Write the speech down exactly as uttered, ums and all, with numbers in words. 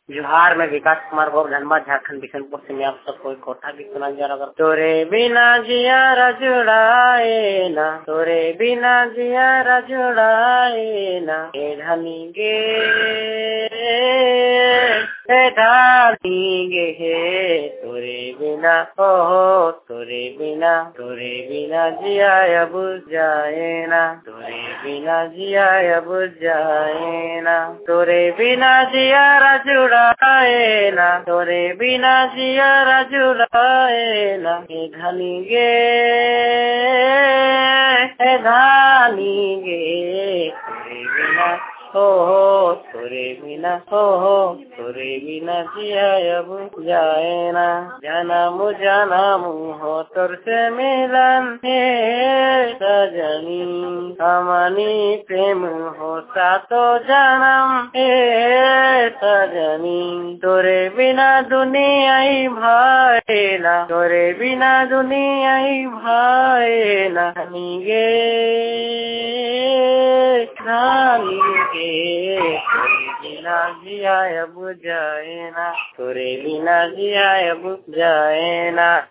जोहार, मैं विकास कुमार गौर धनबाद झारखंड बिशनपुर से मैं आप सबको एक कोठा भी सुना जा रहा। तोरे बिना जिया जुड़ाए ना, तोरे बिना जिया जुड़ाए ना, ए धनी गे ए धनी गे हे, तोरे बिना ओ तोरे बिना तोरे बिना जिया बुझ जाए ना, तोरे बिना जिया बुझ जाए ना, तोरे बिना जिया जुड़ाए ना, तोरे बिना जिया जुड़ाए ना, ए धनी गे ए धनी गे, तोरे बिना हो हो तोरे बिना हो हो तोरे बिना जिया बुझ जाए ना, जन्म जन्म हो तोर से मिलन हे सजनी, हमनी प्रेम हो सातो जन्म हे सजनी, तोरे बिना दुनिया ही भाए ना, तोरे बिना दुनिया ही भाए ना, धनी गे धनी गे, तोरे बिना जिया बुझ जाए ना, तोरे बिना जिया बुझ जाए ना।